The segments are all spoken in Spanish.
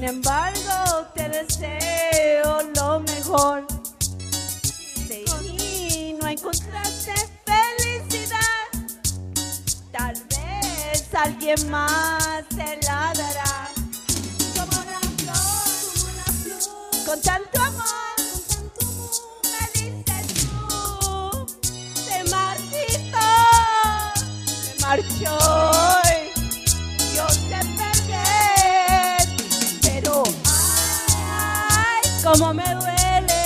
embargo te deseo lo mejor. Si no encontraste felicidad, tal vez alguien más te la dará. Como una flor, con tanto amor, me dices tú, te marchito, me marchó hoy, yo te perdí, pero ay, cómo me duele,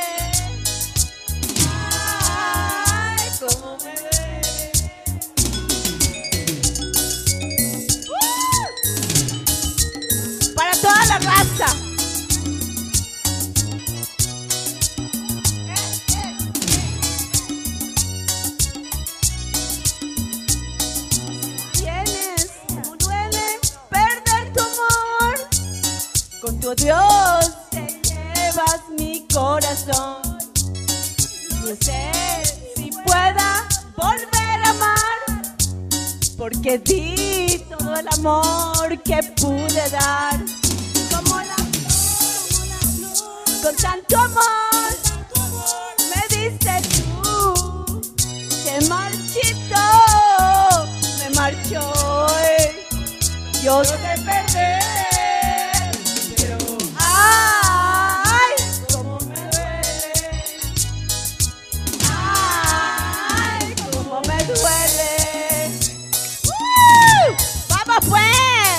ay, cómo me duele. Para toda la raza. Tienes, como duele perder tu amor, con tu Dios te llevas mi corazón. No sé si pueda volver a amar, porque di todo el amor que pude dar. Como la flor, con tanto amor, me diste tú, te marchito, me marchó hoy, yo te perdí, pero ay, cómo me duele, ay, cómo me duele. ¡Vamos pues!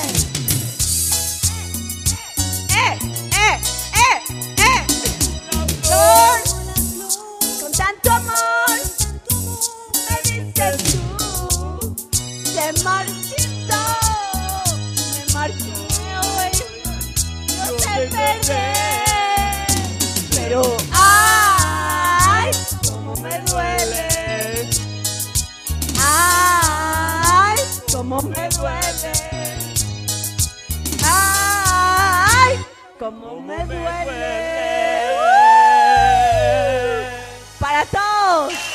Flor, con tanto amor, me dices tú, te marchito, me marché hoy, yo te perdí, pero ay, cómo me duele, ay, cómo me duele, ay, cómo me duele. Para todos.